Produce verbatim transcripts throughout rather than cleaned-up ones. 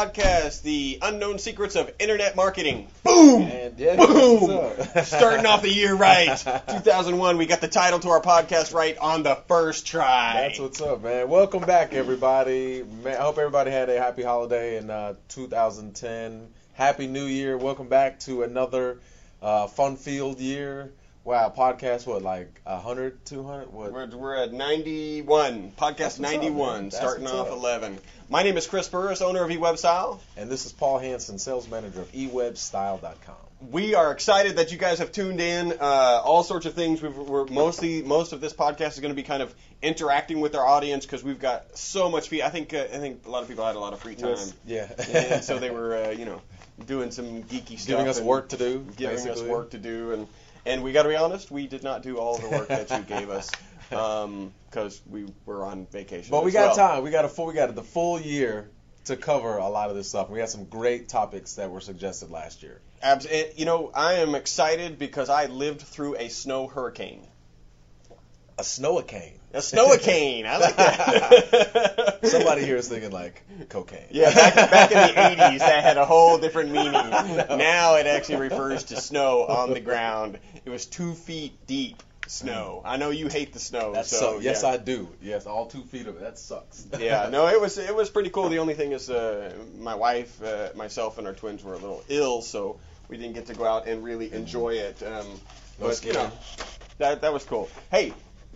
podcast, The Unknown Secrets of Internet Marketing. Boom! And yeah, Boom! Starting off the year right. two thousand one, we got the title to our podcast right on the first try. That's what's up, man. Welcome back, everybody. Man, I hope everybody had a happy holiday in uh, two thousand ten. Happy New Year. Welcome back to another uh, fun-filled year. Wow, podcast, what, like one hundred, two hundred? What? We're, we're at ninety-one, podcast ninety-one, up, starting off up. eleven. My name is Chris Burris, owner of eWebStyle. And this is Paul Hansen, sales manager of e web style dot com. We are excited that you guys have tuned in. Uh, all sorts of things. We've, we're mostly most of this podcast is going to be kind of interacting with our audience because we've got so much free. I think uh, I think a lot of people had a lot of free time. Yes. Yeah. And so they were, uh, you know, doing some geeky stuff, Giving us work to do. Giving basically. us work to do, and and we got to be honest, we did not do all the work that you gave us because um, we were on vacation. But we as got well. time. We got a full. We got the full year to cover a lot of this stuff. We had some great topics that were suggested last year. Abs- it, you know, I am excited because I lived through a snow hurricane. A snow-a-cane. A snow-a-cane. I like that. Somebody here is thinking like cocaine. Yeah, back, back in the eighties, that had a whole different meaning. Now it actually refers to snow on the ground. It was two feet deep snow. I know you hate the snow. That so sucks. Yes, yeah. I do. Yes, all two feet of it. That sucks. Yeah, no, it was it was pretty cool. The only thing is, uh, my wife, uh, myself, and our twins were a little ill, so we didn't get to go out and really enjoy it. Um, but you know, that that was cool. Hey.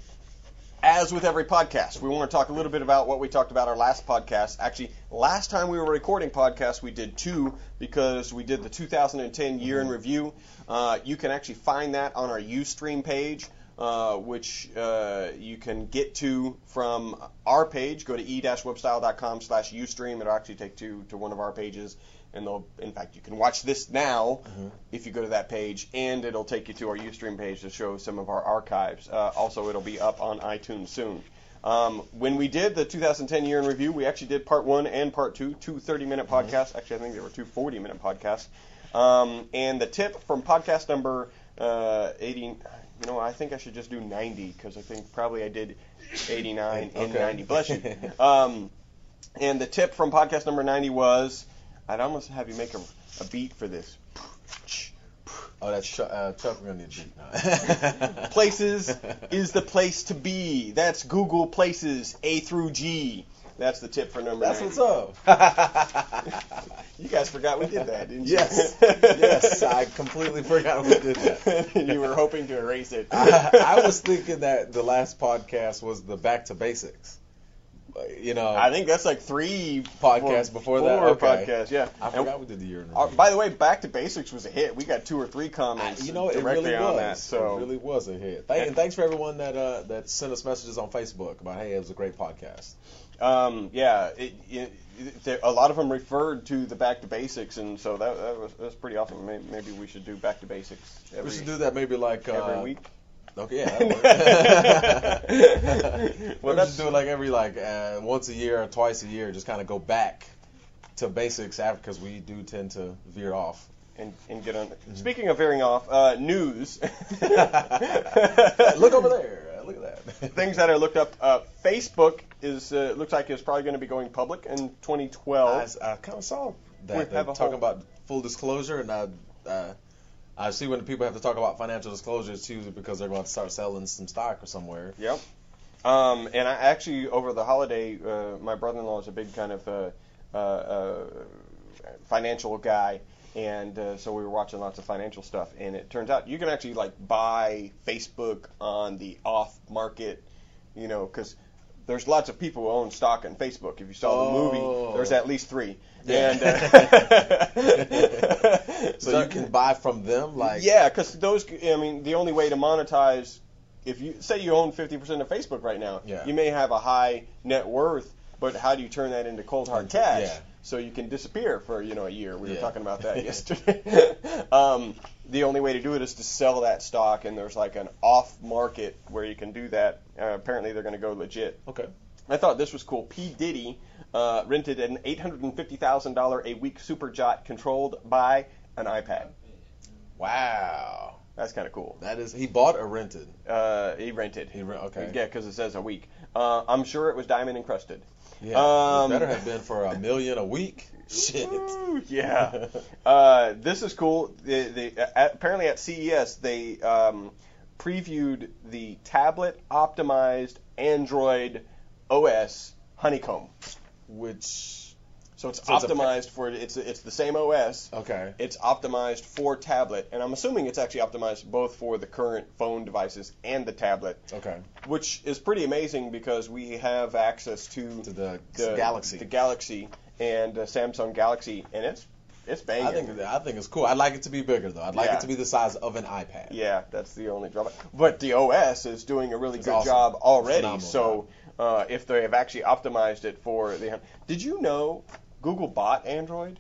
As with every podcast, we want to talk a little bit about what we talked about our last podcast. Actually, last time we were recording podcasts, we did two because we did the two thousand ten year in review. Uh, you can actually find that on our Ustream page, uh, which uh, you can get to from our page. Go to e dash webstyle dot com slash Ustream. It'll actually take you to one of our pages. And they'll, in fact, you can watch this now mm-hmm. if you go to that page, and it'll take you to our Ustream page to show some of our archives. Uh, also, it'll be up on iTunes soon. Um, when we did the two thousand ten year in review, we actually did part one and part two, two thirty-minute podcasts. Mm-hmm. Actually, I think there were two forty-minute podcasts. Um, and the tip from podcast number uh, eighty, you know, I think I should just do ninety because I think probably I did eighty-nine and okay. ninety. Bless you. Um, and the tip from podcast number ninety was... I'd almost have you make a, a beat for this. Oh, that's Chuck. Uh, Chuck, we're going to need a beat now. Places is the place to be. That's Google Places, A through G. That's the tip for number That's ninety. what's up. You guys forgot we did that, didn't you? Yes. Yes, I completely forgot we did that. You were hoping to erase it. I, I was thinking that the last podcast was the Back to Basics. You know, I think that's like three podcasts four, before four that. Okay. podcasts, yeah. I forgot and, we did the year in uh, By the way, Back to Basics was a hit. We got two or three comments. I, you know, it directly really on was. That, so. It really was a hit. Thank, and thanks for everyone that uh, that sent us messages on Facebook about, hey, it was a great podcast. Um, yeah, it, it, it, a lot of them referred to the Back to Basics, and so that, that was that was pretty awesome. Maybe, maybe we should do Back to Basics. Every, we should do that maybe like every uh, week. Okay, yeah. That Well, we that's just do it like every like uh, once a year or twice a year. Just kind of go back to basics after because we do tend to veer off. And, and get on. Mm-hmm. Speaking of veering off, uh, news. Look over there. Look at that. Things that are looked up. Uh, Facebook is uh, looks like it's probably going to be going public in twenty twelve. I, I kind of saw that. We They're have a talking whole- about full disclosure, and I, uh, I see when people have to talk about financial disclosure, it's usually because they're going to start selling some stock or somewhere. Yep. Um, and I actually, over the holiday, uh, my brother-in-law is a big kind of uh, uh, uh, financial guy. And uh, so we were watching lots of financial stuff, and it turns out you can actually like buy Facebook on the off market, you know, because there's lots of people who own stock in Facebook. If you saw oh. the movie, there's at least three. Yeah. And, uh, so, so you can buy from them, like yeah, because those. I mean, the only way to monetize, if you say you own fifty percent of Facebook right now, yeah. you may have a high net worth, but how do you turn that into cold hard cash? Yeah. So you can disappear for, you know, a year. We yeah. were talking about that yesterday. um, the only way to do it is to sell that stock, and there's like an off market where you can do that. Uh, apparently they're going to go legit. Okay. I thought this was cool. P. Diddy uh, rented an eight hundred fifty thousand dollars a week super yacht controlled by an iPad. Wow. That's kind of cool. That is, he bought or rented? Uh, he rented. He rent, okay. Yeah, because it says a week. Uh, I'm sure it was diamond encrusted. Yeah, um, it better have been for a million a week. Shit. Ooh, yeah. uh, this is cool. They, they, uh, apparently at C E S they um, previewed the tablet optimized Android O S Honeycomb, which so it's so it's optimized for it's it's the same O S. Okay. It's optimized for tablet, and I'm assuming it's actually optimized both for the current phone devices and the tablet. Okay. Which is pretty amazing because we have access to, to the, the Galaxy, the Galaxy, and uh, Samsung Galaxy, and it's it's banging. I think I think it's cool. I'd like it to be bigger though. I'd like Yeah. it to be the size of an iPad. Yeah, that's the only drawback. But the O S is doing a really It's good awesome. job already. Phenomenal So uh, if they have actually optimized it for the, did you know Google bought Android?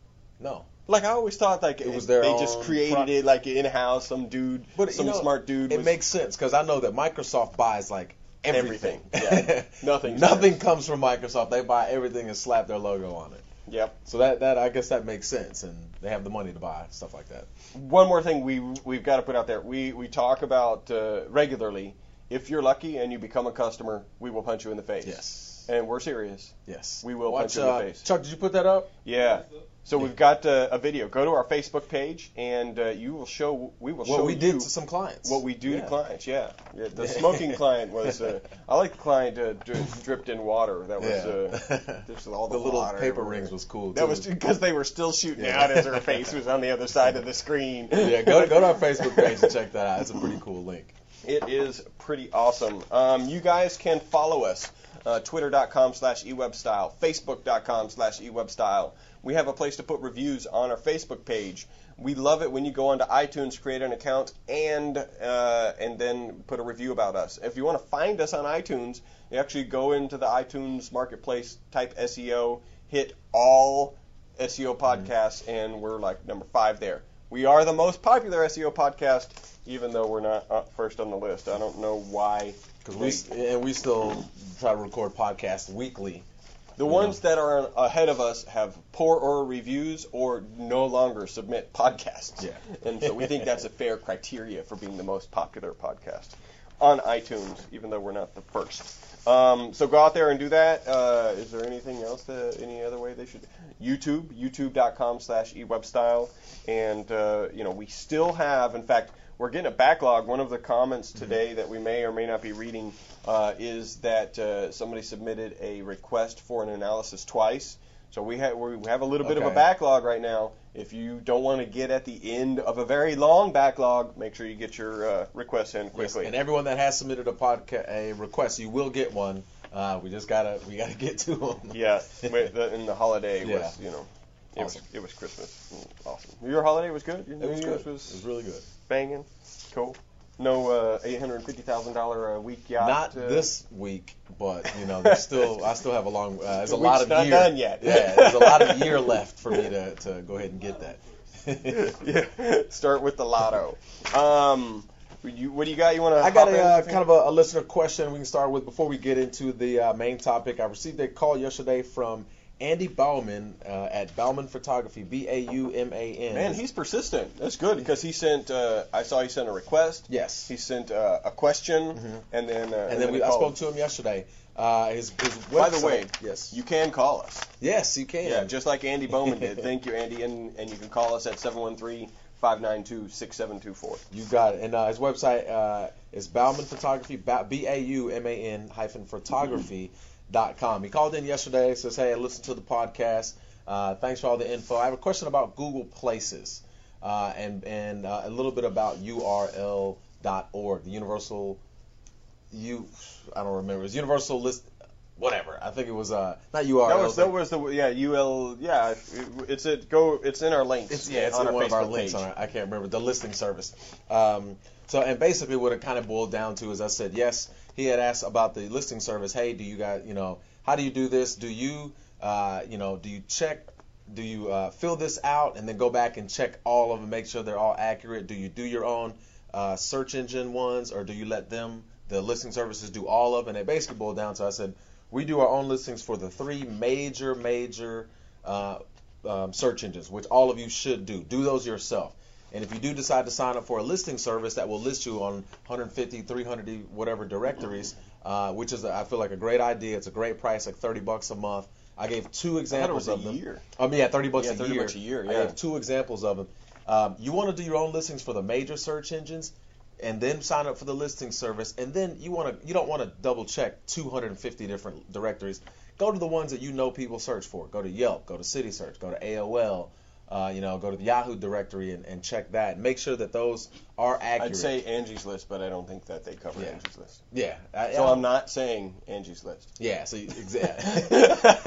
No. Like I always thought, like It was their they just own created pro- it like in house. Some dude, But some you know, smart dude. It was, makes sense because I know that Microsoft buys like everything. Everything, yeah. Nothing Nothing says. comes from Microsoft. They buy everything and slap their logo on it. Yep. So that that I guess that makes sense, and they have the money to buy stuff like that. One more thing we we've got to put out there. We we talk about uh, regularly. If you're lucky and you become a customer, we will punch you in the face. Yes. And we're serious. Yes. We will Watch, punch you in the uh, face. Chuck, did you put that up? Yeah. So we've got uh, a video. Go to our Facebook page, and uh, you will show. We will What show we you did to some clients. what we do Yeah. to clients. Yeah. Yeah, the smoking client was. Uh, I like the client uh, dri- dripped in water. That was Yeah. uh, just all the, The little water paper everywhere. rings was cool That too. was because they were still shooting Yeah. out as her face was on the other side of the screen. Yeah, go go to our Facebook page and check that out. It's a pretty cool link. It is pretty awesome. Um, you guys can follow us. Uh, Twitter.com slash eWebStyle, Facebook.com slash eWebStyle. We have a place to put reviews on our Facebook page. We love it when you go onto iTunes, create an account, and uh, and then put a review about us. If you want to find us on iTunes, you actually go into the iTunes Marketplace, type S E O, hit all S E O podcasts, and we're like number five there. We are the most popular S E O podcast, even though we're not uh, first on the list. I don't know why. Because we s- and we still try to record podcasts weekly. The Yeah. ones that are ahead of us have poor or reviews or no longer submit podcasts. Yeah. And so we think that's a fair criteria for being the most popular podcast on iTunes, even though we're not the first. Um, so go out there and do that. Uh, is there anything else, that, any other way they should? YouTube, youtube.com slash eWebStyle. And, uh, you know, we still have, in fact, we're getting a backlog. One of the comments today that we may or may not be reading uh, is that uh, somebody submitted a request for an analysis twice. So we have we have a little bit of a Okay. backlog right now. If you don't want to get at the end of a very long backlog, make sure you get your uh, requests in Yes, quickly. and everyone that has submitted a podcast a request, you will get one. Uh, we just gotta we gotta get to them. Yeah, wait, the, and the holiday Yeah. was, you know, it Awesome. was it was Christmas. Mm, Awesome. Your holiday was good. Your It was New good. Year's It was was really good. banging. Cool. No uh, eight hundred fifty thousand dollar a week yacht. Not uh, this week, but you know, there's still I still have a long. Uh, there's a The lot week's of not year. done yet. Yeah, there's a lot of year left for me to, to go ahead and get that. Yeah. Start with the lotto. Um, you, what do you got? You want to? I got a uh, kind of a, a listener question we can start with before we get into the uh, main topic. I received a call yesterday from Andy Bauman uh, at Bauman Photography, B A U M A N. Man, he's persistent. That's good because he sent. Uh, I saw he sent a request. yes. He sent uh, a question, Mhm. and then uh, and, and then we, he I called. spoke to him yesterday. Uh, his, his By the website- way, yes, You can call us. yes, you can. Yeah, just like Andy Bowman did. Thank you, Andy, and and you can call us at seven one three, five nine two, six seven two four. You got it. And uh, his website uh, is Bauman Photography, B A U M A N hyphen photography dot com. He called in yesterday, says, hey, I listened to the podcast. Uh, thanks for all the info. I have a question about Google Places uh, and, and uh, a little bit about U R L dot org, the Universal, U, I don't remember, it was Universal List, whatever. I think it was, uh, not U R L. That was that was the yeah U L yeah it, it's it go it's in our links. It's, yeah, it's on in our one of our Facebook links page. on our, I can't remember, the listing service. Um, so, and basically what it kind of boiled down to is I said, yes, he had asked about the listing service. Hey, do you guys, you know, how do you do this? Do you, uh, you know, do you check, do you uh, fill this out and then go back and check all of them, make sure they're all accurate? Do you do your own uh, search engine ones, or do you let them, the listing services, do all of them? And it basically boiled down to, I said, we do our own listings for the three major, major uh, um, search engines, which all of you should do. Do those yourself. And if you do decide to sign up for a listing service that will list you on one hundred fifty, three hundred, whatever directories, uh, which is, I feel like, a great idea. It's a great price, like thirty bucks a month. I gave two examples I of them. a year. Um, yeah, thirty bucks yeah, a thirty year. bucks a year. Yeah. I gave two examples of them. Um, you want to do your own listings for the major search engines, and then sign up for the listing service, and then you want to you don't want to double check two hundred fifty different directories. Go to the ones that you know people search for. Go to Yelp, go to City Search, go to A O L, uh, you know, go to the Yahoo directory and, and check that. And make sure that those are accurate. I'd say Angie's List, but I don't think that they cover Yeah. Angie's List. Yeah. I, So I, I'm not saying Angie's List. Yeah. So exactly.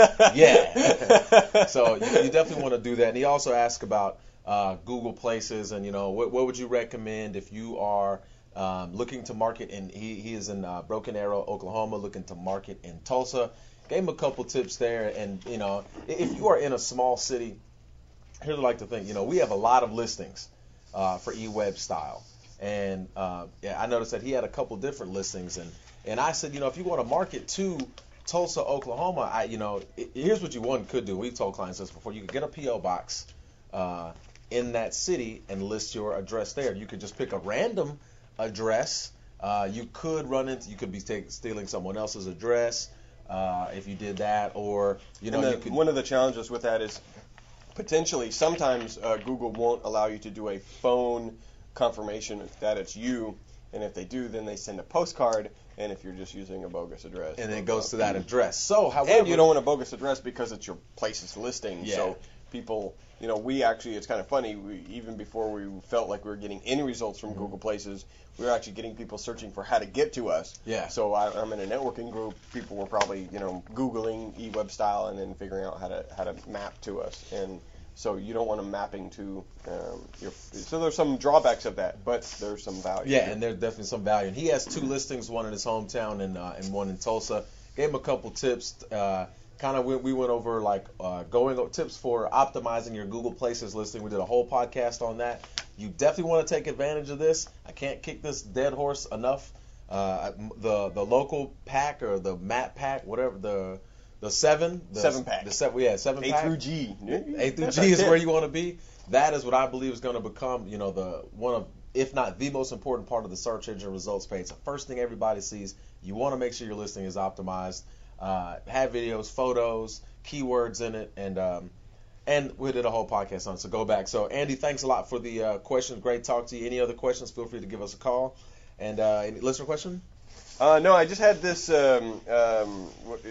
Yeah. So you, you definitely want to do that. And he also asked about uh, Google Places, and you know, what, what would you recommend if you are um, looking to market in? He he is in uh, Broken Arrow, Oklahoma, looking to market in Tulsa. Gave him a couple tips there, and you know, if you are in a small city, here's what I like to think. You know, we have a lot of listings uh, for eWeb Style, and uh, yeah, I noticed that he had a couple different listings, and and I said, you know, if you want to market to Tulsa, Oklahoma, I you know, it, here's what you one could do. We've told clients this before. You could get a P O box uh, in that city and list your address there. You could just pick a random address. Uh, you could run into, you could be take, stealing someone else's address. Uh, if you did that, or you know, And the, you could, one of the challenges with that is potentially sometimes uh, Google won't allow you to do a phone confirmation that it's you, and if they do, then they send a postcard. And if you're just using a bogus address, and it goes to that address. So, however, and you don't want a bogus address because it's your place's listing. Yeah. So people, you know, we actually, it's kind of funny. We, even before we felt like we were getting any results from Mm-hmm. Google Places, we were actually getting people searching for how to get to us. Yeah. So I, I'm in a networking group. People were probably, you know, Googling eWeb Style and then figuring out how to how to map to us. And so you don't want them mapping to um, your. So there's some drawbacks of that, but there's some value. Yeah, and there's definitely some value. And he has two listings, one in his hometown and uh, and one in Tulsa. Gave him a couple tips. Uh, kind of we, we went over like uh, going o- tips for optimizing your Google Places listing. We did a whole podcast on that. You definitely want to take advantage of this. I can't kick this dead horse enough. Uh, the the local pack or the map pack, whatever the the seven the Seven pack. the seven yeah seven A pack through G. A through G is where you want to be. That is what I believe is going to become, you know, the one of, if not the most important part of the search engine results page. The first thing everybody sees. You want to make sure your listing is optimized. Uh, have videos, photos, keywords in it, and um, and we did a whole podcast on it. So go back. So Andy, thanks a lot for the uh, questions. Great talk to you. Any other questions? Feel free to give us a call. And uh, any listener question? Uh, no, I just had this. Um, um,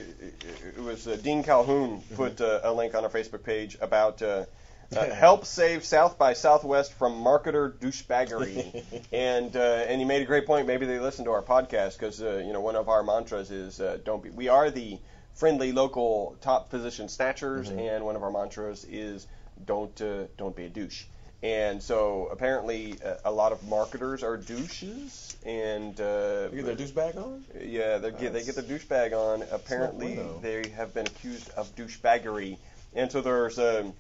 it, it was uh, Dean Calhoun put uh, a link on our Facebook page about uh, uh, help save South by Southwest from marketer douchebaggery, and uh, and he made a great point. Maybe they listen to our podcast because uh, you know one of our mantras is uh, don't be. We are the friendly local top position snatchers, Mm-hmm. and one of our mantras is don't uh, don't be a douche. And so apparently uh, a lot of marketers are douches, and uh, You get their douchebag on? yeah, they get they get their douchebag on. Apparently, bueno. they have been accused of douchebaggery, and so there's a,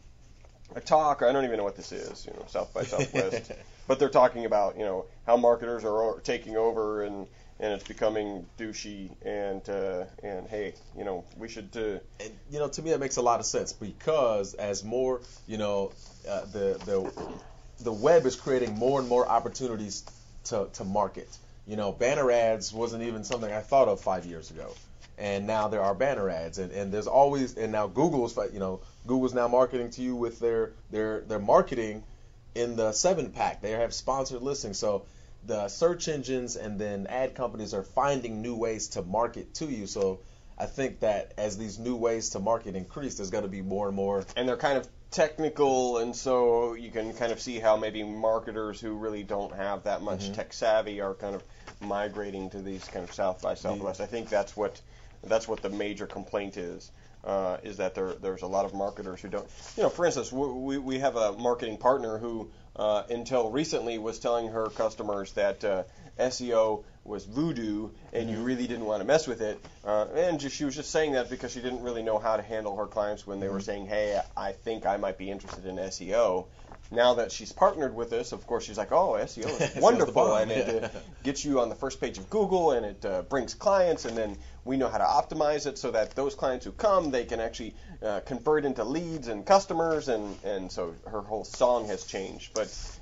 a talk. I don't even know what this is. You know, South by Southwest, but they're talking about you know how marketers are taking over and and it's becoming douchey. And uh, and hey, you know, we should. Uh, And, you know, to me that makes a lot of sense because as more, you know, uh, the the the web is creating more and more opportunities to to market. You know, banner ads wasn't even something I thought of five years ago, and now there are banner ads, and, and there's always, and now Google's, you know, Google's now marketing to you with their their their marketing in the seven pack. They have sponsored listings, so the search engines and then ad companies are finding new ways to market to you. So I think that as these new ways to market increase, there's going to be more and more. and they're kind of technical, and so you can kind of see how maybe marketers who really don't have that much Mhm. tech savvy are kind of migrating to these kind of South by Southwest. I think that's what that's what the major complaint is. Uh, is that there there's a lot of marketers who don't, you know, for instance, we we have a marketing partner who uh, until recently was telling her customers that uh, S E O was voodoo and you really didn't want to mess with it, uh, and just, she was just saying that because she didn't really know how to handle her clients when they were saying, hey, I think I might be interested in S E O. Now that she's partnered with us, of course, she's like, oh, S E O is wonderful, bomb. and it uh, gets you on the first page of Google, and it uh, brings clients, and then we know how to optimize it so that those clients who come, they can actually uh, convert into leads and customers, and, and so her whole song has changed. But,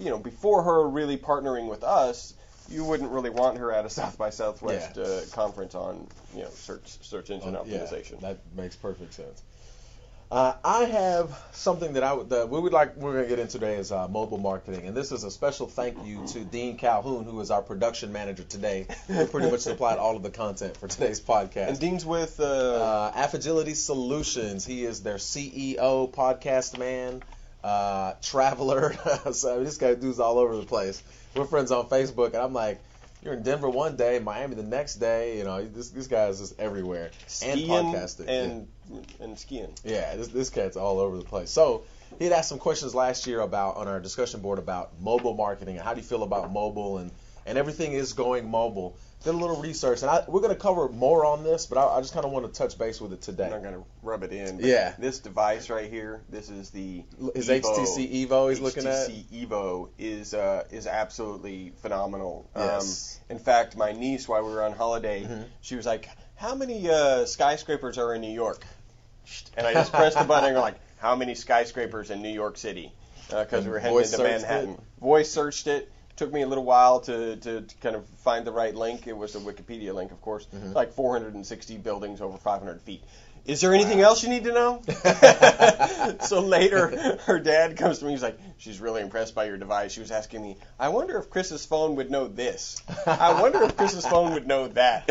you know, before her really partnering with us, you wouldn't really want her at a South by Southwest Yeah. uh, conference on, you know, search search engine Uh, optimization. Yeah, that makes perfect sense. Uh, I have something that I would, that we would like, we're going to get into today is uh, mobile marketing. And this is a special thank you to Dean Calhoun, who is our production manager today, who pretty much supplied all of the content for today's podcast. And Dean's with uh, Uh, Affagility Solutions. He is their C E O, podcast man, uh, traveler. So this guy dude's all over the place. We're friends on Facebook, and I'm like, you're in Denver one day, Miami the next day. You know, this this guy is just everywhere. skiing and podcasting. and and skiing. Yeah, this this cat's all over the place. So he had asked some questions last year about on our discussion board about mobile marketing and how do you feel about mobile, and and everything is going mobile. Did a little research, and I, we're going to cover more on this, but I, I just kind of want to touch base with it today. I'm not going to rub it in. But Yeah. This device right here, this is the His Evo. H T C Evo he's looking at. H T C Evo is uh, is absolutely phenomenal. Yes. Um, in fact, my niece, while we were on holiday, Mhm. she was like, "How many uh, skyscrapers are in New York?" And I just pressed the button and go like, "How many skyscrapers in New York City?" Because And we were heading voice into searched Manhattan. it? Voice searched it. Took me a little while to, to, to kind of find the right link. It was a Wikipedia link, of course. Mhm. Like four hundred sixty buildings over five hundred feet. Is there anything else you need to know? So later, her dad comes to me. He's like, she's really impressed by your device. She was asking me, I wonder if Chris's phone would know this. I wonder if Chris's phone would know that.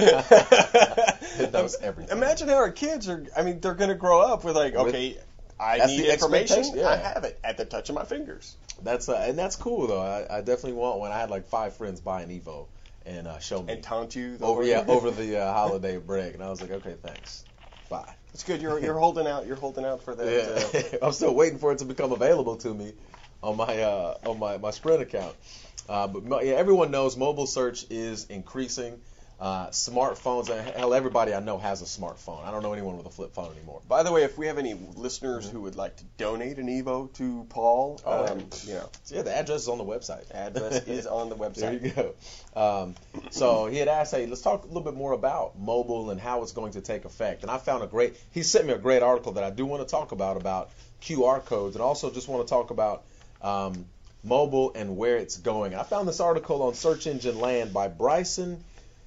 It knows everything. Imagine how our kids are, I mean, they're going to grow up with like, With- okay, I That's need the information. expectation, yeah. I have it at the touch of my fingers. That's uh, and that's cool though. I, I definitely want one. I had like five friends buy an Evo and uh, show me And taunt you. the over whole- yeah over the uh, holiday break, and I was like, okay, thanks, bye. It's good. You're you're holding out. You're holding out for that. Uh, Yeah. I'm still waiting for it to become available to me on my uh, on my, my Sprint account. Uh, but mo- yeah, everyone knows mobile search is increasing. Uh, smartphones, and hell, everybody I know has a smartphone. I don't know anyone with a flip phone anymore. By the way, if we have any listeners who would like to donate an Evo to Paul, Oh, um, you know, So yeah, the address is on the website. address is on the There website. you go. Um, so he had asked, hey, let's talk a little bit more about mobile and how it's going to take effect. And I found a great, he sent me a great article that I do want to talk about, about Q R codes, and also just want to talk about um, mobile and where it's going. I found this article on Search Engine Land by Bryson,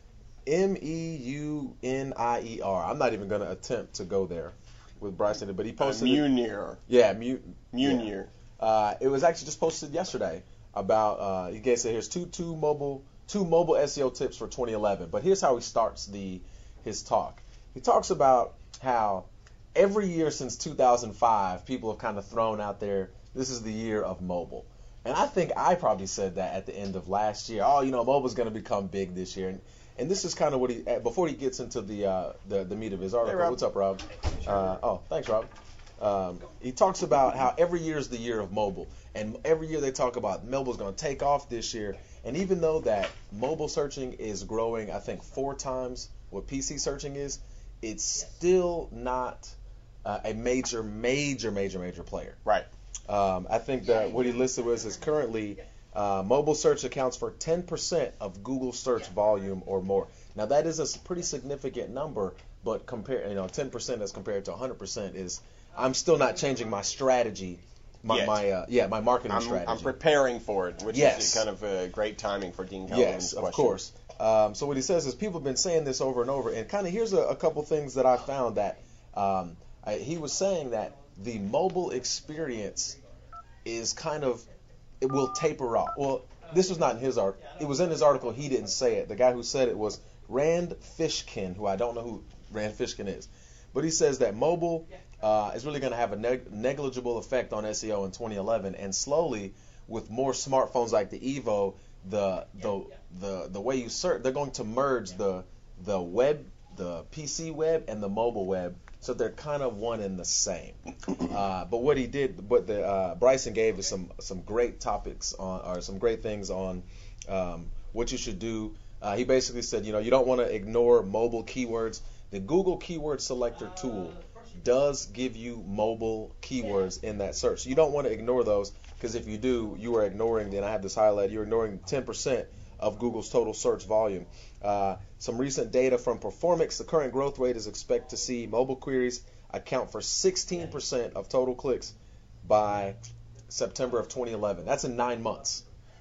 M E U N I E R. I'm not even going to attempt to go there with Bryson, but he Uh, posted it. Munir. Yeah, Mu- Munir. uh, it was actually just posted yesterday about uh, he gave said here's two two mobile two mobile S E O tips for twenty eleven. But here's how he starts the his talk. He talks about how every year since two thousand five, people have kind of thrown out there, this is the year of mobile. And I think I probably said that at the end of last year. Oh, you know, mobile's going to become big this year. And, and this is kind of what he before he gets into the uh, the, the meat of his article. Rob. What's up, Rob? Uh, oh, thanks, Rob. Um, he talks about how every year is the year of mobile, and every year they talk about mobile's going to take off this year. And even though that mobile searching is growing, I think four times what P C searching is, it's still not uh, a major, major, major, major player. Right. Um, I think that what he listed was is currently uh, mobile search accounts for ten percent of Google search volume or more. Now that is a s- pretty significant number, but compare you know ten percent as compared to one hundred percent is. I'm still not changing my strategy, my, Yet. my uh, yeah my marketing I'm, strategy. I'm preparing for it, which Yes. is kind of uh, great timing for Dean Calhoun's Yes, of question. course. Um, so what he says is people have been saying this over and over, and kind of here's a, a couple things that I found that um, I, he was saying that the mobile experience is kind of it will taper off. Well, this was not in his art. It was in his article. He didn't say it. The guy who said it was Rand Fishkin, who I don't know who Rand Fishkin is, but he says that mobile uh, is really going to have a neg- negligible effect on S E O in twenty eleven, and slowly with more smartphones like the Evo, the the the the way you search, they're going to merge the the web, the P C web, and the mobile web, so they're kind of one and the same. Uh, but what he did, what the uh, Bryson gave is some some great topics on, or some great things on um, what you should do. Uh, he basically said, you know, you don't want to ignore mobile keywords. The Google Keyword Selector tool does give you mobile keywords in that search. So you don't want to ignore those, because if you do, you are ignoring, and I have this highlighted, you're ignoring ten percent of Google's total search volume. Uh, some recent data from Performix, the current growth rate is expected to see mobile queries account for sixteen percent of total clicks by September of twenty eleven. That's in nine months.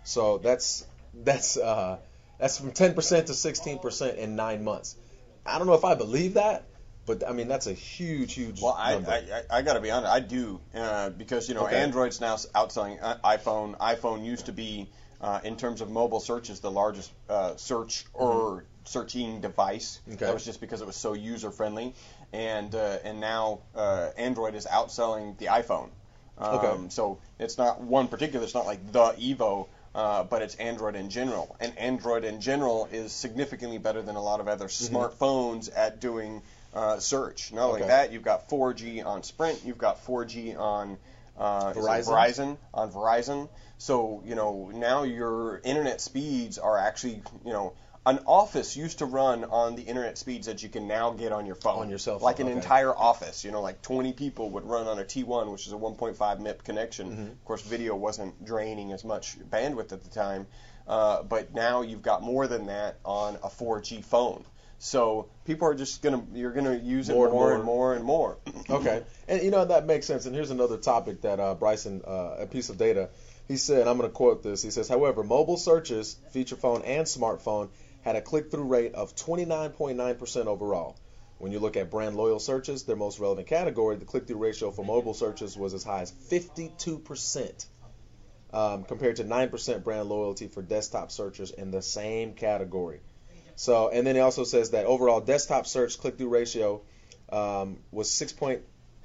So that's that's uh, that's from ten percent to sixteen percent in nine months. I don't know if I believe that, but I mean that's a huge, huge Well, I number. I, I, I got to be honest, I do uh, because you know Okay. Android's now outselling i- iPhone. iPhone used to be uh, in terms of mobile searches the largest uh, search or searching device. Okay. That was just because it was so user friendly, and uh, and now uh, Android is outselling the iPhone. Um, Okay. So it's not one particular. It's not like the Evo. Uh, but it's Android in general, and Android in general is significantly better than a lot of other smartphones at doing uh, search. Not only Okay. that, you've got four G on Sprint, you've got four G on uh, is it Verizon? Verizon on Verizon. So you know now your internet speeds are actually you know an office used to run on the internet speeds that you can now get on your phone. On your cell phone, Like an okay. entire office, you know, like twenty people would run on a T one, which is a one point five meg connection. Mhm. Of course, video wasn't draining as much bandwidth at the time, uh, but now you've got more than that on a four G phone. So people are just gonna, you're gonna use it More more, and more. and more and more. Okay, and you know that makes sense. And here's another topic that uh, Bryson, uh, a piece of data, he said. I'm going to quote this. He says, "However, mobile searches, feature phone and smartphone, had a click-through rate of twenty-nine point nine percent overall. When you look at brand loyal searches, their most relevant category, the click-through ratio for mobile searches was as high as fifty-two percent, um, compared to nine percent brand loyalty for desktop searchers in the same category." So, and then he also says that overall desktop search click-through ratio um, was six point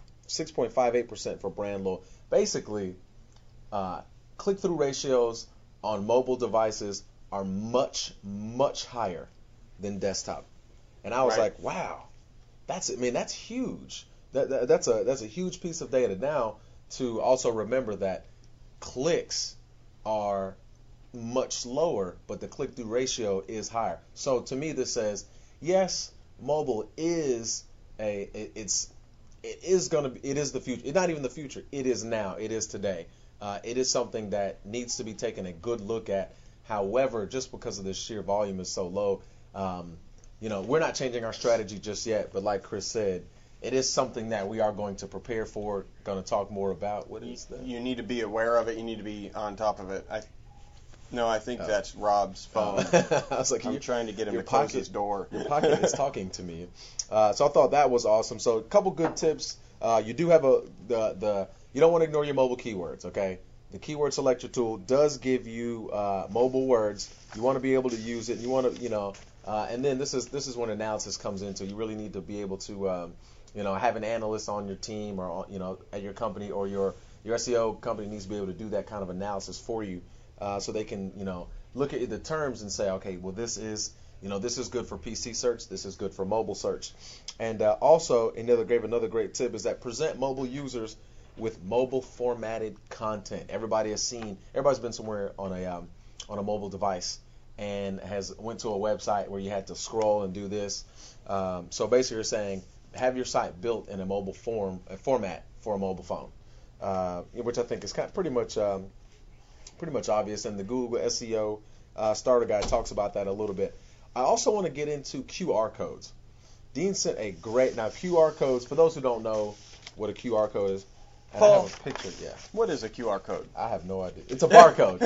five eight percent for brand loyal. Basically, uh, click-through ratios on mobile devices are much, much higher than desktop. And I was Right. like, wow, that's, I mean, that's huge. That, that, that's a that's a huge piece of data. Now, to also remember that clicks are much lower, but the click-through ratio is higher. So to me, this says, yes, mobile is a, it, it's, it is going to be, it is the future. It's not even the future. It is now. It is today. Uh, it is something that needs to be taken a good look at. However, just because of the sheer volume is so low, um, you know, we're not changing our strategy just yet. But like Chris said, it is something that we are going to prepare for. Going to talk more about. What is that? You need to be aware of it. You need to be on top of it. I, no, I think Oh. that's Rob's phone. I was like, I'm you- trying to get him your to close pocket- his door. Your pocket is talking to me. Uh, so I thought that was awesome. So a couple good tips. Uh, you do have a the the you don't want to ignore your mobile keywords. Okay, the keyword selector tool does give you uh, mobile words. You want to be able to use it. You want to you know, uh, and then this is this is when analysis comes into. You really need to be able to um, you know have an analyst on your team or on, you know at your company, or your your S E O company needs to be able to do that kind of analysis for you, uh, so they can you know look at the terms and say, okay, well this is You know, this is good for P C search. This is good for mobile search. And uh, also, another gave another great tip is that present mobile users with mobile formatted content. Everybody has seen. Everybody's been somewhere on a um, on a mobile device and has went to a website where you had to scroll and do this. Um, so basically, you're saying have your site built in a mobile form a format for a mobile phone, uh, which I think is kind of pretty much um, pretty much obvious. And the Google S E O uh, starter guide talks about that a little bit. I also want to get into Q R codes. Dean sent a great, now Q R codes, for those who don't know what a Q R code is, and I Paul. have a picture, yeah, What is a Q R code? I have no idea. It's a barcode.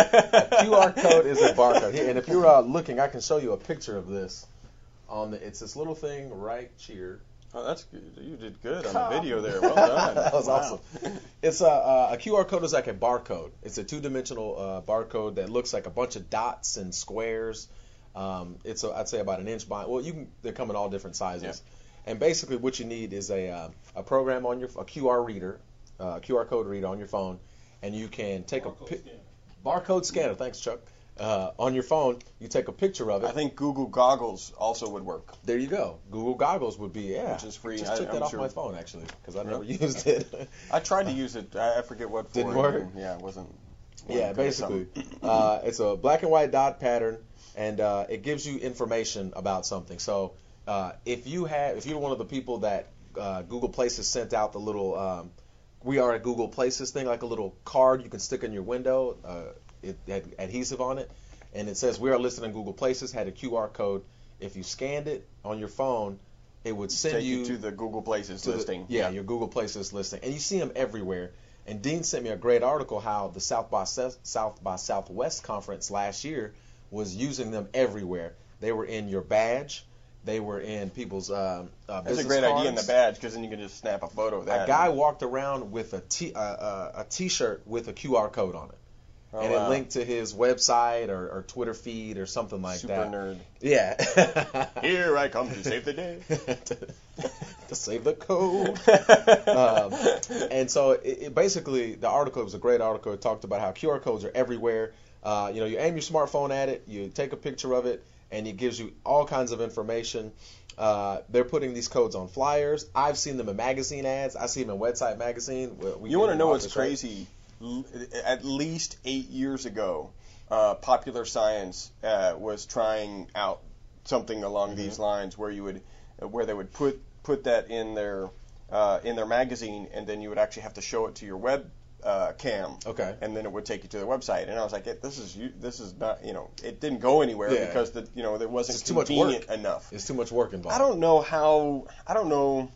A Q R code is a barcode. Here, and if you're uh, looking, I can show you a picture of this. On the, it's this little thing right here. Oh, that's good. You did good on the video there. Well done. That was Wow. awesome. It's a, uh, a Q R code is like a barcode. It's a two-dimensional uh, barcode that looks like a bunch of dots and squares. Um, it's a, I'd say about an inch by. Well, you can. They come in all different sizes. And basically, what you need is a uh, a program on your a Q R reader, uh, a Q R code reader on your phone, and you can take Barcode a pi- scanner. barcode scanner. Thanks, Chuck. Uh, on your phone, you take a picture of it. I think Google Goggles also would work. There you go. Google Goggles would be yeah, Which is free. Just I- took that I'm off sure- my phone actually because I never Really? used it. I tried to use it. I I forget what for. Didn't it, work? and, Yeah, it wasn't. Yeah, wasn't good or basically, something. uh, it's a black and white dot pattern, and uh, it gives you information about something. So uh, if you have, if you're one of the people that uh, Google Places sent out the little um, "We are at Google Places" thing, like a little card you can stick in your window, uh, it had adhesive on it, and it says "We are listed on Google Places." Had a Q R code. If you scanned it on your phone, it would send Take you you to the Google Places to the- listing. yeah, your Google Places listing, and you see them everywhere. And Dean sent me a great article how the South by South by Southwest conference last year was using them everywhere. They were in your badge. They were in people's uh, uh, business That's a great cards. idea in the badge, because then you can just snap a photo of that. A guy walked around with a t uh, uh, a T-shirt with a Q R code on it, oh, and wow. it linked to his website or, or Twitter feed or something like Super that. nerd. Yeah. Here I come to save the day. to, to save the code. um, and so it, it basically, the article, it was a great article. It talked about how Q R codes are everywhere. Uh, you know, you aim your smartphone at it, you take a picture of it, and it gives you all kinds of information. Uh, they're putting these codes on flyers. I've seen them in magazine ads. I see them in Website Magazine. We You want to know what's office, right? crazy? L- At least eight years ago, uh, Popular Science uh, was trying out something along Mhm. these lines, where you would, where they would put put that in their uh, in their magazine, and then you would actually have to show it to your web uh, cam. Okay. And then it would take you to the website. And I was like, this is you- this is not, you know, it didn't go anywhere Yeah. because the you know there wasn't It's too much convenient work. enough. It's too much work involved. I don't know how, I don't know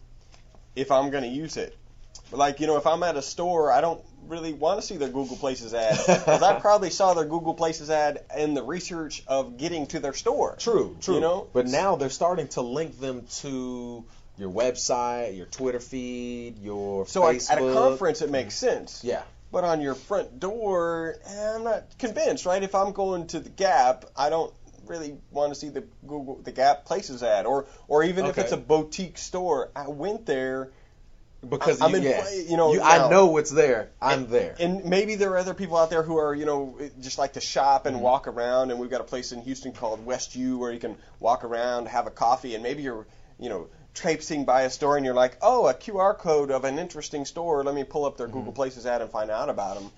if I'm going to use it. But like, you know, if I'm at a store, I don't really want to see their Google Places ad, because I probably saw their Google Places ad in the research of getting to their store. True, true. You know? But now they're starting to link them to your website, your Twitter feed, your So like, Facebook. at a conference, it makes sense. Yeah. But on your front door, eh, I'm not convinced, right? If I'm going to the Gap, I don't really want to see the Google, the Gap Places ad, or or even if Okay. it's a boutique store. I went there. Because I'm you, in, yeah. you know, You- I now- know what's there. I'm there. And maybe there are other people out there who are, you know, just like to shop and Mhm. walk around. And we've got a place in Houston called West U where you can walk around, have a coffee, and maybe you're, you know, traipsing by a store and you're like, oh, a Q R code of an interesting store. Let me pull up their Mhm. Google Places ad and find out about them.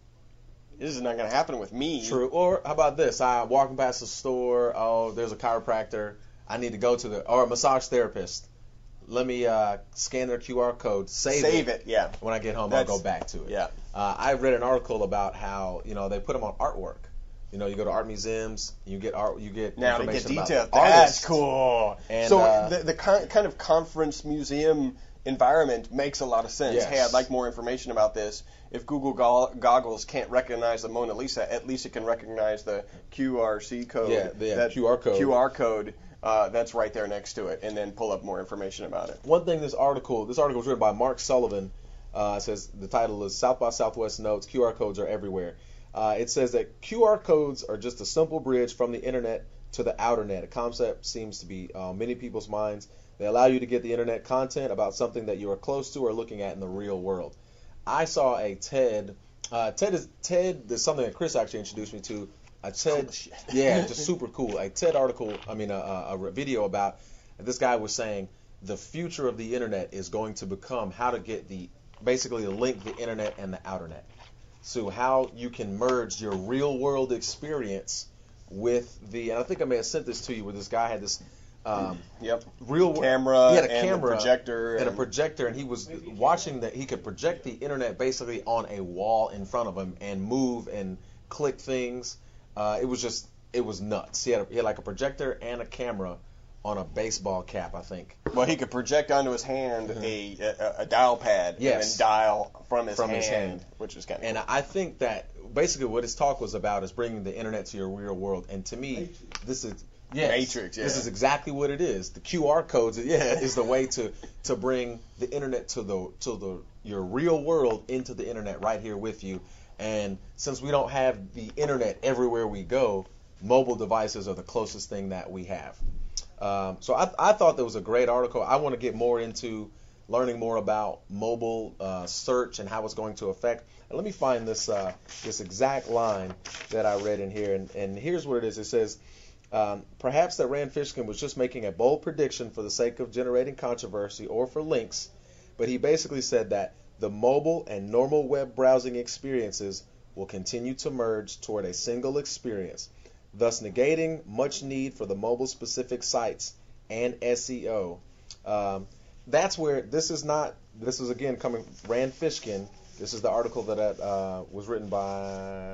This is not going to happen with me. True. Or how about this? I walking past the store. Oh, there's a chiropractor. I need to go to the or a massage therapist. Let me uh, scan their Q R code. Save, Save it. it, yeah. When I get home, That's- I'll go back to it. Yeah. Uh, I read an article about how you know they put them on artwork. You know, you go to art museums, you get art, you get Now to get information about detailed. the That's artist. cool. And, so uh, the, the kind kind of conference museum environment makes a lot of sense. Yes. Hey, I'd like more information about this. If Google go- goggles can't recognize the Mona Lisa, at least it can recognize the Q R C code. Yeah, the, uh, that Q R code. Q R code uh, that's right there next to it, and then pull up more information about it. One thing this article, this article was written by Mark Sullivan. Uh, it says the title is South by Southwest notes Q R codes are everywhere. Uh, it says that Q R codes are just a simple bridge from the internet to the outer net. A concept seems to be uh, many people's minds. They allow you to get the internet content about something that you are close to or looking at in the real world. I saw a TED. Uh, TED is TED. There's something that Chris actually introduced me to. A TED, Cool shit. yeah, just super cool. A TED article. I mean, a, a, a video about. This guy was saying the future of the internet is going to become how to get the basically link the internet and the outer net. So how you can merge your real world experience with the. And I think I may have sent this to you where this guy had this. Um, Yep. real Camera he had a and a camera projector and a and- projector, and he was watching that he could project the internet basically on a wall in front of him and move and click things. Uh, it was just it was nuts. He had, a, he had like a projector and a camera on a baseball cap, I think. Well, he could project onto his hand a, a, a dial pad Yes. and then dial from his From hand, his hand. which is kind of And cool. I think that basically what his talk was about is bringing the internet to your real world. And to me, this is yes, Matrix, yeah. This is exactly what it is. The Q R codes, yeah, is the way to to bring the internet to the to the your real world into the internet right here with you. And since we don't have the internet everywhere we go, mobile devices are the closest thing that we have. Um, so I, I thought that was a great article. I want to get more into learning more about mobile uh, search and how it's going to affect. And let me find this uh, this exact line that I read in here. And, and here's what it is. It says, um, perhaps that Rand Fishkin was just making a bold prediction for the sake of generating controversy or for links, but he basically said that the mobile and normal web browsing experiences will continue to merge toward a single experience, thus negating much need for the mobile-specific sites and S E O. Um, that's where this is not. This is again coming Rand Fishkin. This is the article that uh, was written by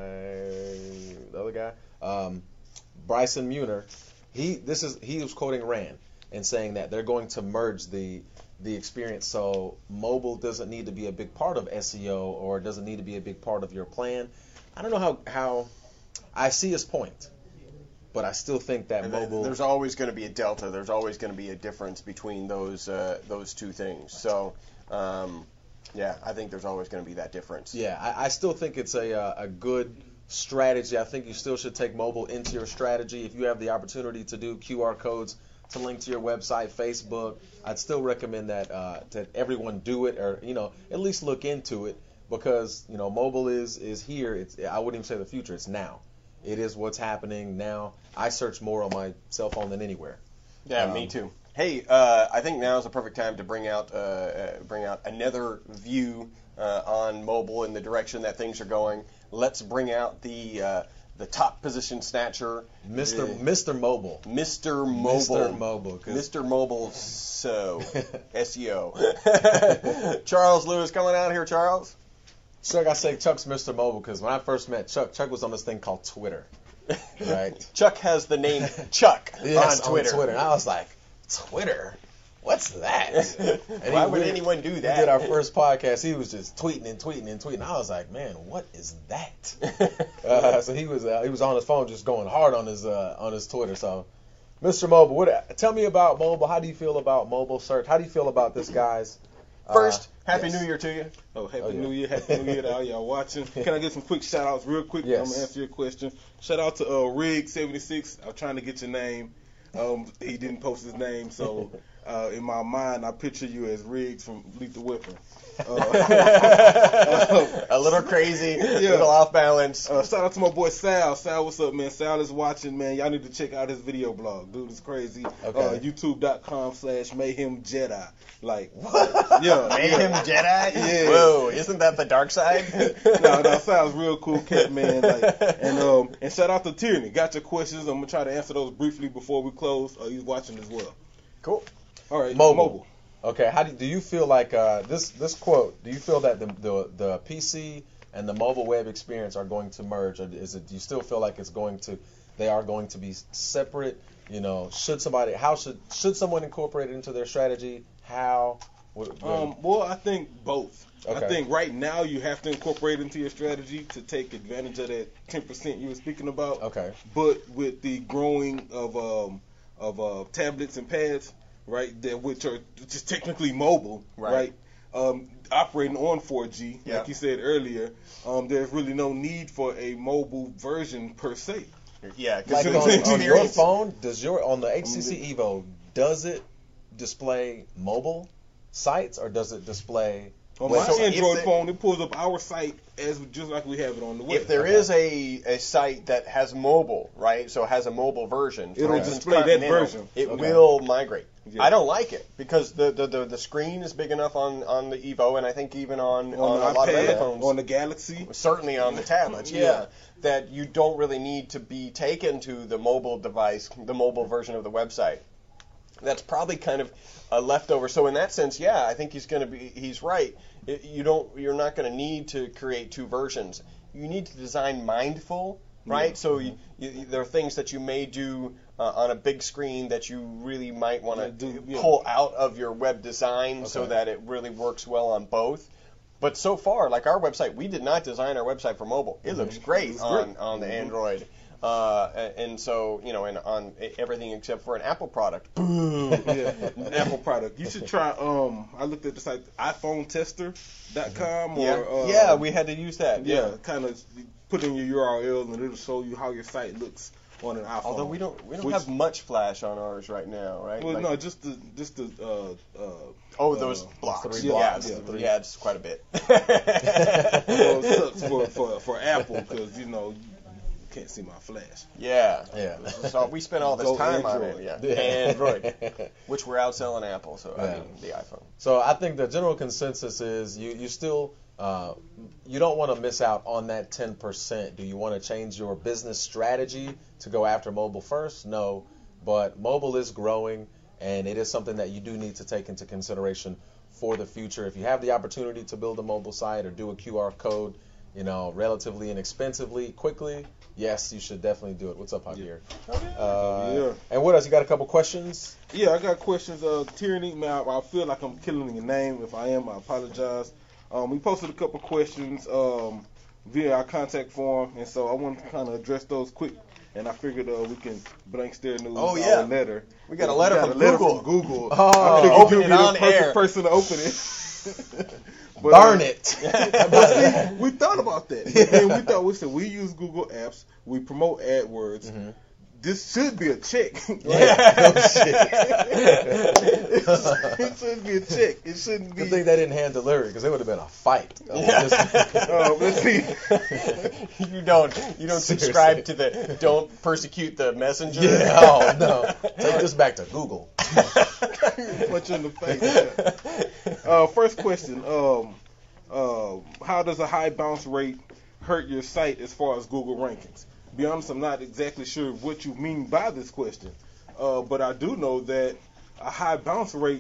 the other guy, um, Bryson Muner. He this is he was quoting Rand and saying that they're going to merge the the experience. So mobile doesn't need to be a big part of S E O, or it doesn't need to be a big part of your plan. I don't know how how I see his point, but I still think that And mobile. There's always going to be a delta. There's always going to be a difference between those uh, those two things. So, um, yeah, I think there's always going to be that difference. Yeah, I, I still think it's a uh, a good strategy. I think you still should take mobile into your strategy. If you have the opportunity to do Q R codes to link to your website, Facebook, I'd still recommend that uh, that everyone do it, or you know at least look into it, because you know mobile is is here. It's I wouldn't even say the future. It's now. It is what's happening now. I search more on my cell phone than anywhere. Yeah, Um, me too. Hey, uh, I think now is the perfect time to bring out uh, uh, bring out another view uh, on mobile in the direction that things are going. Let's bring out the uh, the top position snatcher, Mister uh, Mister Mobile. Mister Mobile. Mister Mobile. 'cause- Mister Mobile, so S E O. Charles Lewis coming out here, Charles. Chuck, I say Chuck's Mister Mobile because when I first met Chuck, Chuck was on this thing called Twitter, right? Chuck has the name Chuck Yes, on Twitter. On Twitter. And I was like, Twitter? What's that? And Why he- would we- anyone do We that? did our first podcast. He was just tweeting and tweeting and tweeting. I was like, man, what is that? uh, so he was uh, he was on his phone just going hard on his uh, on his Twitter. So, Mister Mobile, what? Tell me about mobile. How do you feel about mobile search? How do you feel about this, guys? First, Uh, Happy yes. New Year to you. Oh, Happy Oh, yeah. New Year, Happy New Year to all y'all watching. Can I get some quick shout outs real quick? Yes. I'm going to answer your question. Shout out to uh, Rig seventy-six. I'm trying to get your name. Um, he didn't post his name, so uh, in my mind, I picture you as Riggs from Lethal Weapon. Uh, A little crazy, a Yeah. little off balance. Uh, shout out to my boy Sal. Sal, what's up, man? Sal is watching, man. Y'all need to check out his video blog. Dude is crazy. Okay. Uh, YouTube.com slash Mayhem Jedi. Like, What? yeah. Mayhem Jedi? Yeah. Whoa, isn't that the dark side? no, no, Sal's real cool cat, man. Like, and um, and shout out to Tierney. Got your questions. I'm gonna try to answer those briefly before we close. Uh, he's watching as well. Cool. All right, Mobile. Okay, how do, do you feel like uh, this this quote? Do you feel that the, the the P C and the mobile web experience are going to merge, or is it? Do you still feel like it's going to? They are going to be separate. You know, should somebody? How should should someone incorporate it into their strategy? How? What, what- Um, well, I think both. Okay. I think right now you have to incorporate into your strategy to take advantage of that ten percent you were speaking about. okay. But with the growing of um of uh, tablets and pads, right, that which are just technically mobile, Right. right, um, operating on four G, Yeah. like you said earlier, um, there's really no need for a mobile version per se. Yeah, Like because it's on, an on your experience. phone, does your on the H T C Evo, does it display mobile sites or does it display? On Well, my so if Android the- phone, it pulls up our site as just like we have it on the web. if there Okay. is a, a site that has mobile, right, so has a mobile version, for It'll instance, display that Continental, version. it Okay. will migrate. Yeah. I don't like it because the, the, the, the screen is big enough on, on the Evo, and I think even on, on, on, a the lot of other iPad, phones, on the Galaxy. certainly on the tablets, yeah, Yeah. that you don't really need to be taken to the mobile device, the mobile version of the website. That's probably kind of a leftover. So in that sense, yeah, I think he's going to be. He's right. It, you don't. You're not going to need to create two versions. You need to design mindful, right? Yeah. So you, you, there are things that you may do uh, on a big screen that you really might want to Yeah, do- yeah. pull out of your web design so Okay. that it really works well on both. But so far, like our website, we did not design our website for mobile. It looks great It's on great. on the Mhm. Android. Uh, a- and so, you know, and on everything except for an Apple product. Boo! Yeah, Apple product. You should try. Um, I looked at the site i phone tester dot com or Yeah, uh, yeah, we had to use that. yeah, Yeah. kind of put in your U R L and it'll show you how your site looks on an iPhone. Although we don't we don't Which- have much flash on ours right now, right? Well, Like- no, just the just the uh uh. oh, uh, those blocks. three yeah, blocks, yeah, yeah, three. yeah, it's quite a bit. well, it sucks for for for Apple because you know you can't see my flash. yeah. Yeah. So we spent all this Go time on Android. it. Yeah. Android, which we're outselling Apple. So I Yeah. mean the iPhone. So I think the general consensus is you, you still uh, you don't want to miss out on that ten percent. Do you want to change your business strategy to go after mobile first? No, but mobile is growing and it is something that you do need to take into consideration for the future. If you have the opportunity to build a mobile site or do a Q R code, you know, relatively inexpensively, quickly, yes, you should definitely do it. What's up, Javier? Yeah. Uh, yeah. And what else? You got a couple questions? Yeah, I got questions. Uh, Tyranny, man, I, I feel like I'm killing your name. If I am, I apologize. Um, we posted a couple questions um, via our contact form, and so I want to kind of address those quick. And I figured uh, we can blank stare news Oh, yeah. our letter. We got a letter, we got from, a letter Google. from Google. Oh, I figured open you'd it be the on perfect air. person to open it. But, Darn uh, it. But see, we thought about that. But then we thought, we said, we use Google Apps. We promote AdWords. Mm-hmm. This should be a check. Right? Yeah. No shit. It should be a check. It shouldn't be. Good thing they didn't hand deliver because it would have been a fight. Yeah. Uh, let's see. you don't you don't Seriously. subscribe to the don't persecute the messenger. Yeah, oh, no. Take this back to Google. Punch you in the face. Yeah. Uh, first question. Um, uh, how does a high bounce rate hurt your site as far as Google rankings? Be honest, I'm not exactly sure what you mean by this question, uh, but I do know that a high bounce rate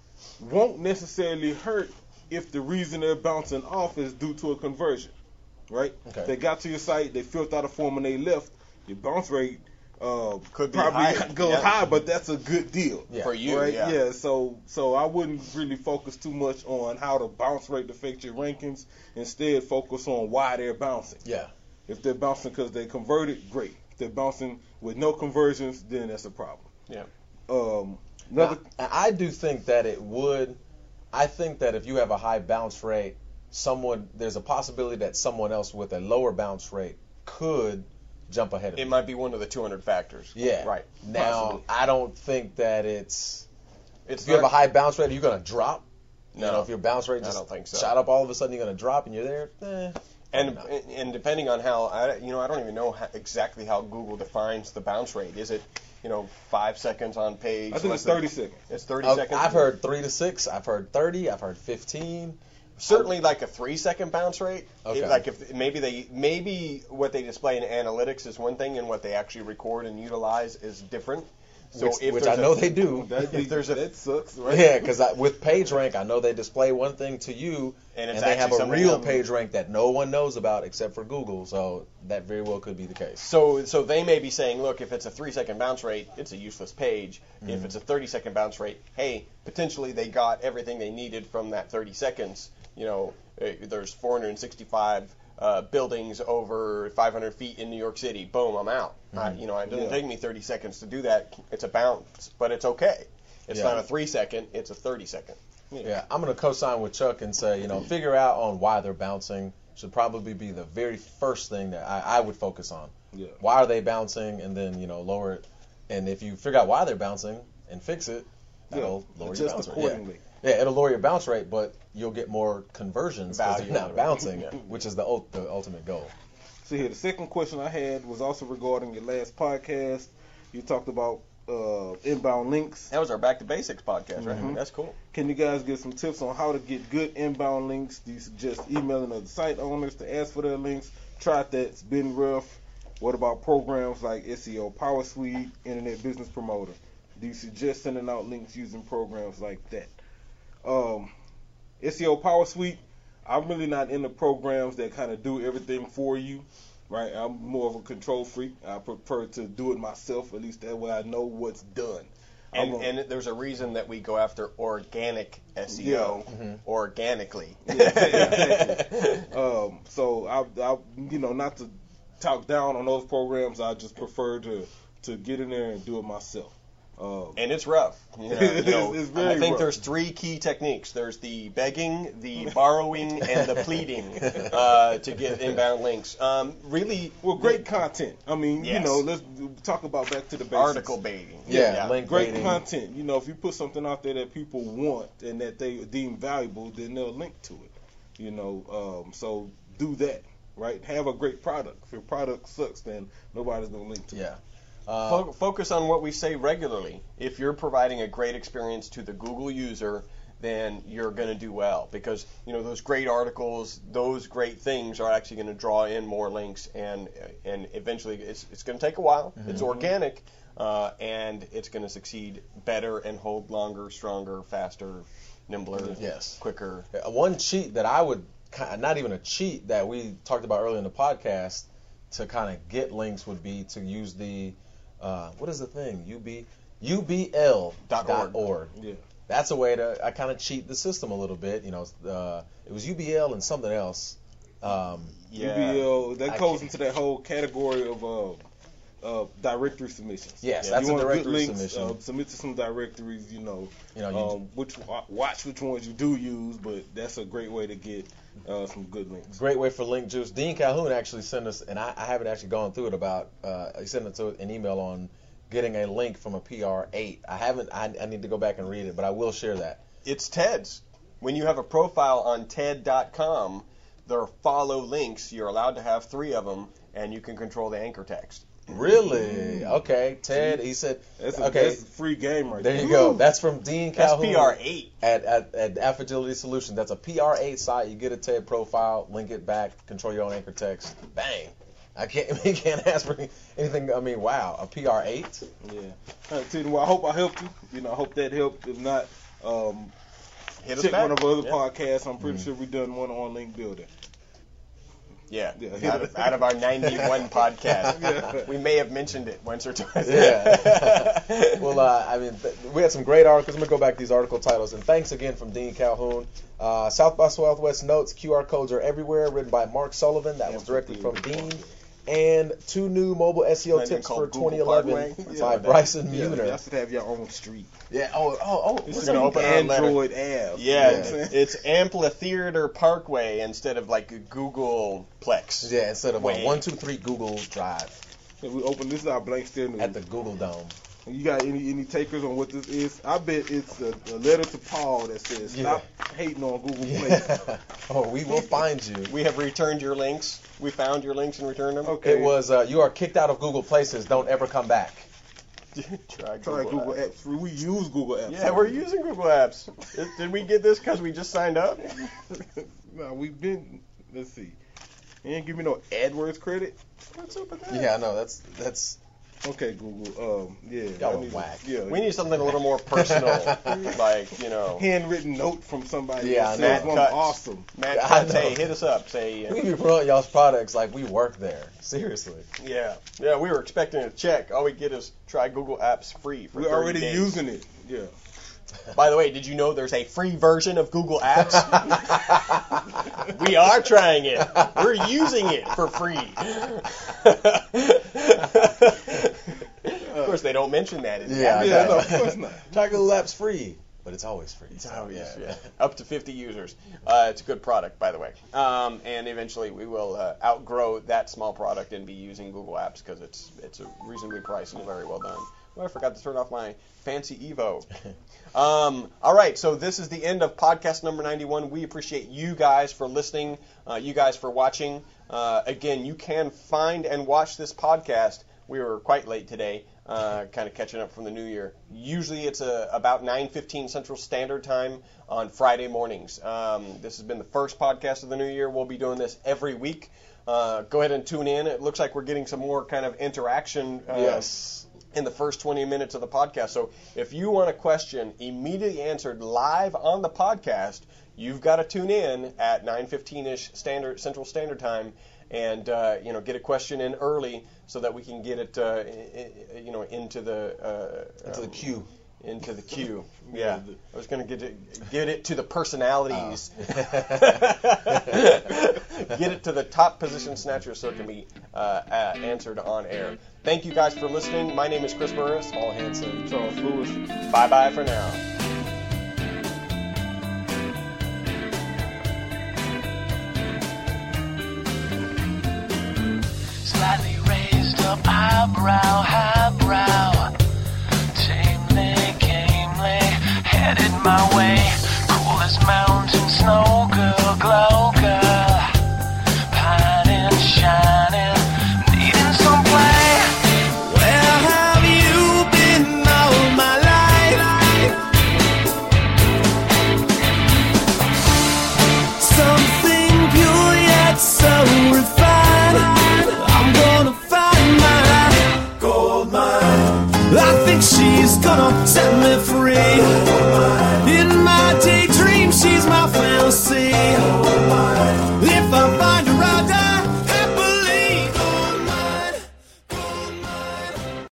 won't necessarily hurt if the reason they're bouncing off is due to a conversion, right? Okay. They got to your site, they filled out a form, and they left. Your bounce rate uh, Could be probably high. goes Yeah. high, but that's a good deal. Yeah. For you, Right, yeah. So, so I wouldn't really focus too much on how the bounce rate affects your rankings. Instead, focus on why they're bouncing. Yeah. If they're bouncing because they converted, great. If they're bouncing with no conversions, then that's a problem. Yeah. Um, another. Now, I do think that it would. I think that if you have a high bounce rate, someone there's a possibility that someone else with a lower bounce rate could jump ahead of It you. might be one of the two hundred factors. Yeah. Right. Now, Possibly. I don't think that it's. It's If you have a not- high bounce rate, are you going to drop? You No. know, if your bounce rate I just don't think so. shot up all of a sudden, you're going to drop and you're there. Eh, And no. and depending on how I you know I don't even know how, exactly how Google defines the bounce rate. Is it you know five seconds on page? I think less it's than- thirty seconds. It's thirty I've, seconds. I've heard three to six. I've heard thirty. I've heard fifteen. certainly like a three second bounce rate. Okay. It- like if maybe they maybe what they display in analytics is one thing and what they actually record and utilize is different. So which if which there's I know a, they do. That, If there's a- that sucks, right? Yeah, because with PageRank, I know they display one thing to you, And and, it's they have actually a something real else. PageRank that no one knows about except for Google. So that very well could be the case. So so they may be saying, look, if it's a three second bounce rate, it's a useless page. Mm-hmm. If it's a thirty second bounce rate, hey, potentially they got everything they needed from that thirty seconds. You know, uh, there's four hundred sixty-five uh, buildings over five hundred feet in New York City. Boom, I'm out. I, you know, it doesn't Yeah. take me thirty seconds to do that. It's a bounce, but it's okay. It's Yeah. not a three second. It's a thirty second. Yeah, I'm going to co-sign with Chuck and say, you know, figure out on why they're bouncing should probably be the very first thing that I, I would focus on. Yeah. Why are they bouncing, and then you know lower it. And if you figure out why they're bouncing and fix it, that'll Yeah, lower your adjust bounce rate. accordingly. Yeah. yeah, it'll lower your bounce rate, but you'll get more conversions because Value they're out of not it. bouncing, Yeah. which is the ult- the ultimate goal. So here, the second question I had was also regarding your last podcast. You talked about uh, inbound links. That was our Back to Basics podcast, right? Mhm. That's cool. Can you guys give some tips on how to get good inbound links? Do you suggest emailing other site owners to ask for their links? Tried that. It's been rough. What about programs like S E O Power Suite, Internet Business Promoter? Do you suggest sending out links using programs like that? Um, S E O Power Suite, I'm really not into programs that kind of do everything for you. Right, I'm more of a control freak. I prefer to do it myself. At least that way I know what's done. I'm And, a- and there's a reason that we go after organic S E O Yeah. Mhm. organically. Yeah, exactly. um, so I, I, you know, not to talk down on those programs. I just prefer to to get in there and do it myself. Um, And it's rough. You know, It's- you know, it's very I think rough. there's three key techniques. There's the begging, the borrowing, and the pleading uh, to get inbound links. Um, really, well, great content. I mean, you Yes. know, let's talk about back to the basics. article baiting. Yeah, link Great baiting. content. You know, if you put something out there that people want and that they deem valuable, then they'll link to it. You know, um, so do that. Right? Have a great product. If your product sucks, then nobody's gonna link to it. Yeah. Uh, Fo- focus on what we say regularly. If you're providing a great experience to the Google user, then you're going to do well because you know those great articles, those great things are actually going to draw in more links, and and eventually it's it's going to take a while. Mm-hmm. It's organic, uh, and it's going to succeed better and hold longer, stronger, faster, nimbler, Yes. quicker. Uh, One cheat that I would not even a cheat that we talked about earlier in the podcast to kind of get links would be to use the uh, what is the thing U B U B L dot org. Yeah. That's a way to I kind of cheat the system a little bit. You know, uh, it was U B L and something else. Um, Yeah. U B L that I goes can't- into that whole category of uh, uh, directory submissions. Yes, Yeah, that's you a want directory good links, submission. Uh, submit to some directories. You know, You know, you um, which watch which ones you do use, but that's a great way to get uh, some good links. Great way for link juice. Dean Calhoun actually sent us, and I, I haven't actually gone through it about. Uh, he sent us an email on getting a link from a P R eight. I haven't. I, I need to go back and read it, but I will share that. It's TED's. When you have a profile on T E D dot com, there are follow links. You're allowed to have three of them, and you can control the anchor text. Really? Okay, Ted. He said. That's a, Okay, that's a free game right there there. you go. That's from Dean That's Calhoun. P R eight. At, at, at Affagility Solutions. That's a P R eight site. You get a TED profile, link it back, control your own anchor text. Bang. I can't. We can't ask for anything. I mean, wow, a P R eight. Yeah. All right, Tina, well, I hope I helped you. You know, I hope that helped. If not, um, Hit us check back. one of our other Yeah. podcasts. I'm pretty Mhm. sure we done one on link building. Yeah, Yeah. out, of, out of our ninety-one podcast. Yeah. We may have mentioned it once or twice. Yeah. Well, uh, I mean, th- we had some great articles. I'm going to go back to these article titles. And thanks again from Dean Calhoun. Uh, South by Southwest notes, Q R codes are everywhere, written by Mark Sullivan. That was directly from Dean. And two new mobile S E O Something tips for called Google twenty eleven Parkway. by Yeah. Bryson Yeah, Muner. y'all should have your own street. Yeah. Oh, oh, oh. This what's is gonna an open our letter. Android app. Yeah, You know what I'm it's, saying? it's Amphitheater Parkway instead of like Google Plex. Yeah, instead of Way. a one two three Google Drive So we open this is our blank stare news. at the Google Dome. You got any any takers on what this is? I bet it's a, a letter to Paul that says stop hating on Google Play. Yeah. Oh, we will find you. We have returned your links. We found your links and returned them. Okay. It was uh, you are kicked out of Google Places. Don't ever come back. Try Try Google, Google Apps. Apps. We use Google Apps. Yeah, we're using Google Apps. Did- Did we get this because we just signed up? No, we've been. Let's see. You ain't give me no AdWords credit. What's up with that? Yeah, I know. That's that's. Okay, Google. Um, yeah. Y'all I are need to- whack. Yeah. We need something a little more personal, like, you know, handwritten note from somebody. Yeah, that I says know. I'm Cuts. awesome. Matt I Cuts, know. hey, hit us up. Say, uh, We be promoting y'all's products like we work there. Seriously. yeah, yeah. We were expecting a check. All we get is try Google Apps free for We're thirty already days. using it. Yeah. By the way, did you know there's a free version of Google Apps? We are trying it. We're using it for free. Of course, they don't mention that. In the Yeah, Yeah, advertising. no, of course not. Try Google Apps free, but it's always free. It's so, obvious, yeah. Up to fifty users. Uh, it's a good product, by the way. Um, and eventually we will uh, outgrow that small product and be using Google Apps because it's it's a reasonably priced and very well done. Oh, I forgot to turn off my fancy Evo. Um, all right, so this is the end of podcast number ninety-one. We appreciate you guys for listening, uh, you guys for watching. Uh, again, you can find and watch this podcast. We were quite late today, uh, kind of catching up from the new year. Usually it's uh, about nine fifteen Central Standard Time on Friday mornings. Um, this has been the first podcast of the new year. We'll be doing this every week. Uh, go ahead and tune in. It looks like we're getting some more kind of interaction. Uh, Yes. in the first twenty minutes of the podcast. So if you want a question immediately answered live on the podcast, you've got to tune in at nine fifteen-ish standard Central Standard Time and uh, you know get a question in early so that we can get it uh, I- I- you know into the uh, Into the um, queue. into the queue. Yeah, I was going to get it, get it to the personalities. Oh. Get it to the top position snatchers so it can be uh, uh, answered on air. Thank you guys for listening. My name is Chris Burris. Paul Hansen. Charles Lewis. Bye bye for now. Slightly raised up eyebrow, highbrow, tamely, gamely, headed my way. Cool as mountain snow, girl, glow, girl, pining, shining, needing some play. Where have you been all my life? Something pure yet so refined. I'm gonna find my gold mine. I think she's gonna set me free.